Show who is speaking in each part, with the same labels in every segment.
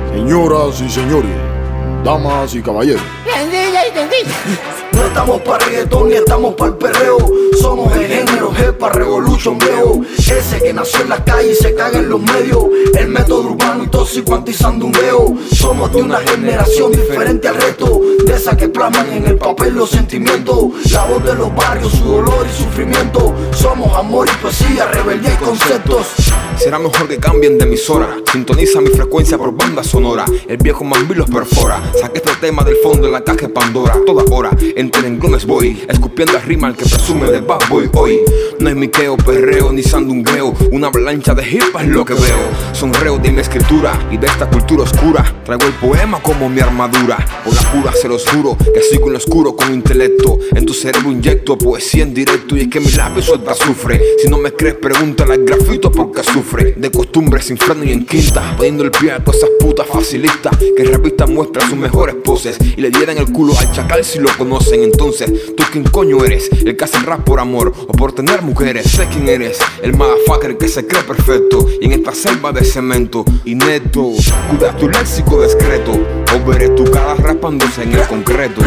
Speaker 1: Señoras y señores, damas y caballeros.
Speaker 2: No estamos pa' reggaetón ni estamos pa' el perreo. Somos el género Jepa Revolution viejo. Ese que nació en las calles y se caga en los medios. El método urbano y tóxico antisandungueo. Somos de una generación diferente al resto, de esa que plasman en el papel los sentimientos. La voz de los barrios, su dolor y sufrimiento. Somos amor y poesía, rebeldía y conceptos.
Speaker 3: Será mejor que cambien de emisora. Sintoniza mi frecuencia por banda sonora. El viejo Mambi los perfora. Saqué este tema del fondo en la caja de Pandora. Toda hora entre renglones voy, escupiendo a rima al que presume de bad boy hoy. No es miqueo, perreo ni sandungueo. Una avalancha de hipas es lo que veo. Sonreo de mi escritura y de esta cultura oscura. Traigo el poema como mi armadura. Por la pura se los juro que sigo en lo oscuro con intelecto. En tu cerebro inyecto poesía en directo. Y es que mi lápiz suelta azufre. Si no me crees pregúntale al grafito porque sufre. De costumbre sin freno y en quinta, poniendo el pie a todas esas putas facilistas que en revista muestran sus mejores poses y le dieran el culo al chacal si lo conocen. Entonces, ¿tú quién coño eres? ¿El que hace rap por amor o por tener mujeres? Sé quién eres, el motherfucker que se cree perfecto y en esta selva de cemento y neto. Cuida tu léxico discreto o veré tu cara rapándose en el concreto.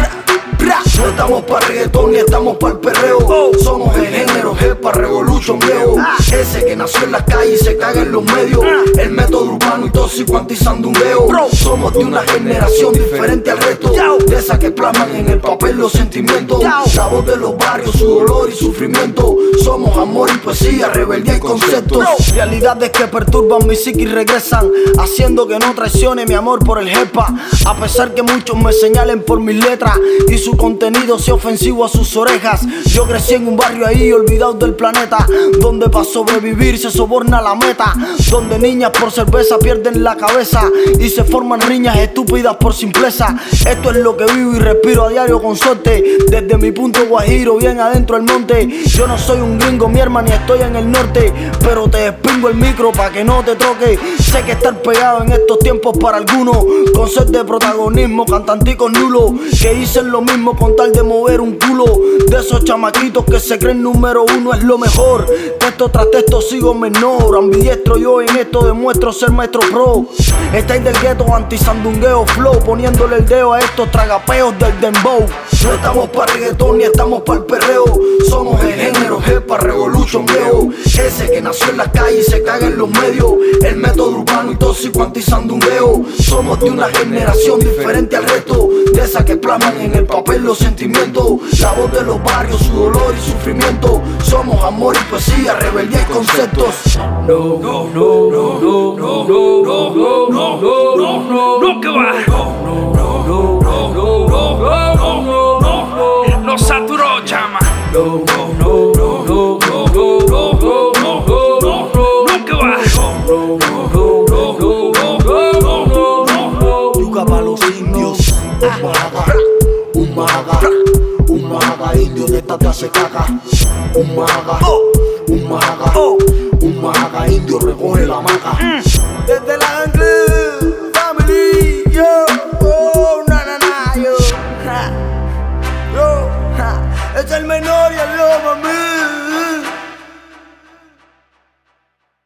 Speaker 2: No estamos pa' reggaetón ni estamos pa' el perreo. Somos el género Jepa Revolution viejo. Ese que nació en las calles y se caga en los medios. El método urbano y tóxico antisandungueo. Somos de una generación diferente al resto, de esa que plasman en el papel los sentimientos. La voz de los barrios, su dolor y sufrimiento. Somos amor y poesía, rebeldía y conceptos. Realidades que perturban mi psique y regresan, haciendo que no traicione mi amor por el Jepa. A pesar que muchos me señalen por mis letras y su contenido sea ofensivo a sus orejas. Yo crecí en un barrio ahí olvidado del planeta, donde para sobrevivir se soborna la meta, donde niñas por cerveza pierden la cabeza y se forman riñas estúpidas por simpleza. Esto es lo que vivo y respiro a diario con suerte, desde mi punto guajiro bien adentro del monte. Yo no soy un gringo mierda ni estoy en el norte, pero te despingo el micro pa' que no te troque. Sé que estar pegado en estos tiempos para algunos, con sed de protagonismo, cantanticos nulos que dicen lo mismo con tal de mover un culo. De esos chamaquitos que se creen número uno es lo mejor. Texto tras texto sigo menor, ambidiestro yo en esto demuestro ser maestro pro. Estáis del gueto antisandungueo flow, poniéndole el dedo a estos tragapeos del dembow. No estamos pa' reggaetón ni estamos pa' el perreo. Somos el género Jepa Revolution viejo. Ese que nació en las calles y se caga en los medios. El método urbano y tóxico antisandungueo. Somos de una generación diferente al resto, de esa que plasman en el papel los sentimientos. La voz de los barrios, su dolor y sufrimiento. Somos amor y poesía, rebeldía y conceptos.
Speaker 4: No, no, no, no, no, no, no, no, no, no, no, no, no, que va. No, no, no, no, no, no, no, no, no, no saturó, chama. No, no, no, no, no, no, no, no, no, no, no, no, que va. No, no, no, no, no, no, no, no, no,
Speaker 2: Yuca pa' los indios. Un maga indio de esta te hace caca. Un maga indio recoge la maca. Desde la Angle